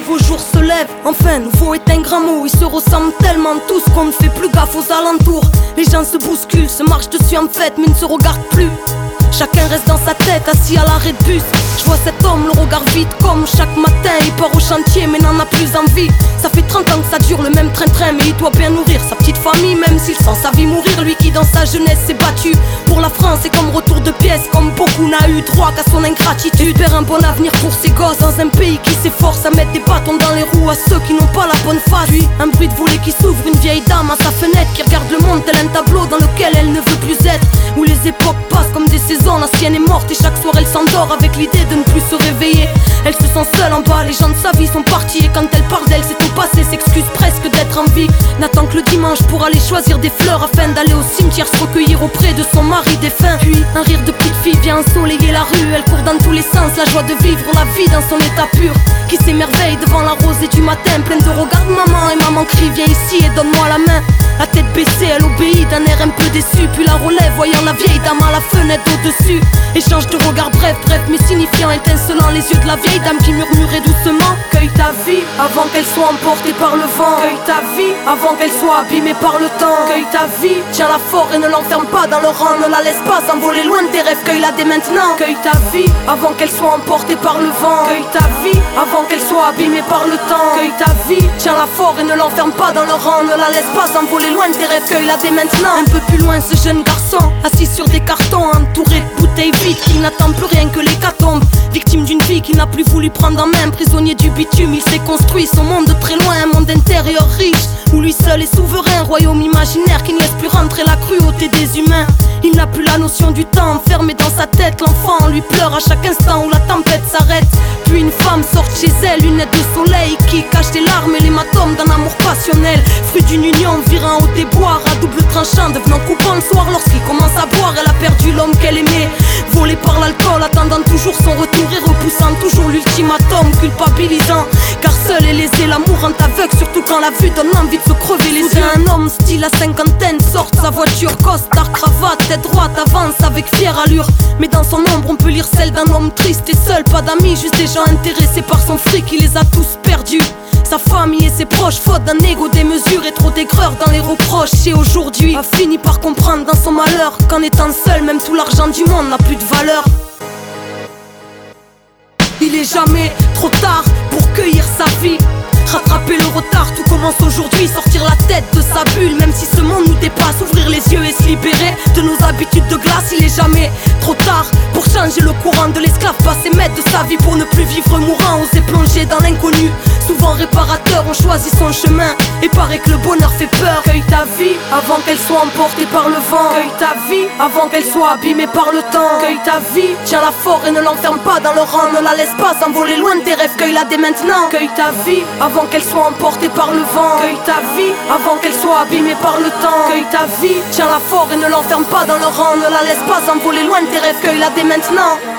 nouveau jour se lève. Enfin, nouveau est un grand mot. Ils se ressemblent tellement tous qu'on ne fait plus gaffe aux alentours. Les gens se bousculent, se marchent dessus en fête, mais ne se regardent plus. Chacun reste dans sa tête, assis à l'arrêt de bus. Je vois cet homme, le regard vide comme chaque matin. Il part au chantier mais n'en a plus envie. Ça fait 30 ans que ça dure le même train-train, mais il doit bien nourrir sa petite famille, même s'il sent sa vie mourir. Lui qui dans sa jeunesse s'est battu pour la France, et comme retour de pièce, comme beaucoup n'a eu droit qu'à son ingratitude. Espère un bon avenir pour ses gosses dans un pays qui s'efforce à mettre des bâtons dans les roues à ceux qui n'ont pas la bonne face. Puis un bruit de volet qui s'ouvre, une vieille dame à sa fenêtre qui regarde le monde tel un tableau dans lequel elle ne veut plus être. Où les époques passent comme des saisons, la sienne est morte et chaque soir elle s'endort avec l'idée de ne plus se réveiller. Elle se sent seule en bas, les gens de sa vie sont partis, et quand elle parle d'elle c'est au passé, s'excuse presque d'être en vie. N'attend que le dimanche pour aller choisir des fleurs afin d'aller au cimetière se recueillir auprès de son mari défunt. Puis un rire de petite fille vient ensoleiller la rue, elle court dans tous les sens, la joie de vivre la vie dans son état pur. Qui s'émerveille devant la rosée du matin, pleine de regards de maman, et maman crie viens ici et donne-moi la main. La tête baissée, elle obéit d'un air un peu déçu, puis la relève voyant la vieille dame à la fenêtre au-dessus. Échange de regards bref mais signifiant, étincelant les yeux de la vieille dame qui murmurait doucement: cueille ta vie avant qu'elle soit emportée par le vent. Cueille ta vie avant qu'elle soit abîmée par le temps. Cueille ta vie, tiens-la fort et ne l'enferme pas dans le rang. Ne la laisse pas s'envoler loin de tes rêves, cueille-la dès maintenant. Cueille ta vie avant qu'elle soit emportée par le vent. Cueille ta vie avant qu'elle soit abîmée par le temps. Cueille ta vie, tiens-la fort et ne l'enferme pas dans le rang. Ne la laisse pas s'envoler loin de tes rêves, cueille-la dès maintenant. Un peu plus loin, ce jeune garçon, assis sur des cartons, entouré de bouteilles vides, qui n'attend plus rien que l'hécatombe. Victime d'une vie qu'il n'a plus voulu prendre en main, prisonnier du bitume, il s'est construit son monde de très loin. Un monde intérieur riche, où lui seul est souverain. Royaume imaginaire qui ne laisse plus rentrer la cruauté des humains. Il n'a plus la notion du temps, enfermé dans sa tête. L'enfant lui pleure à chaque instant où la tempête s'arrête. Puis une femme sort chez elle, lunettes de soleil, qui cache les larmes et l'hématome d'un amour passionnel. Fruit d'une union virant au déboire, à double tranchant, devenant coupant le soir lorsqu'il commence à boire. Elle a perdu l'homme qu'elle aimait, volé par l'alcool, attendant toujours son retour et repoussant toujours l'ultimatum, culpabilisant. Car seul est lésé, l'amour rend aveugle, surtout quand la vue donne envie de se crever les yeux. Un homme style à cinquantaine sort sa voiture, costard, cravate, tête droite, avance avec fière allure. Mais dans son ombre on peut lire celle d'un homme triste et seul, pas d'amis, juste des gens intéressés par son fric, il les a tous perdus. Sa famille et ses proches, faute d'un égo démesuré, trop d'aigreur dans les reproches. Et aujourd'hui a fini par comprendre dans son malheur qu'en étant seul, même tout l'argent du monde n'a plus de valeur. Il est jamais trop tard pour cueillir sa vie. Rattraper le retard, tout commence aujourd'hui. Sortir la tête de sa bulle, même si ce monde nous dépasse. Ouvrir les yeux et se libérer de nos habitudes de glace. Il est jamais trop tard pour changer le courant de l'esclave, passer maître de sa vie pour ne plus vivre mourant. Oser plonger dans l'inconnu, souvent réparateur, on choisit son chemin. Et paraît que le bonheur fait peur. Cueille ta vie avant qu'elle soit emportée par le vent. Cueille ta vie avant qu'elle soit abîmée par le temps. Cueille ta vie, tiens-la fort et ne l'enferme pas dans le rang. Ne la laisse pas s'envoler loin de tes rêves, cueille-la dès maintenant. Cueille ta vie avant qu'elle soit emportée par le vent. Cueille ta vie avant qu'elle soit abîmée par le temps. Cueille ta vie, tiens-la fort et ne l'enferme pas dans le rang. Ne la laisse pas s'envoler loin de tes rêves, cueille-la dès maintenant.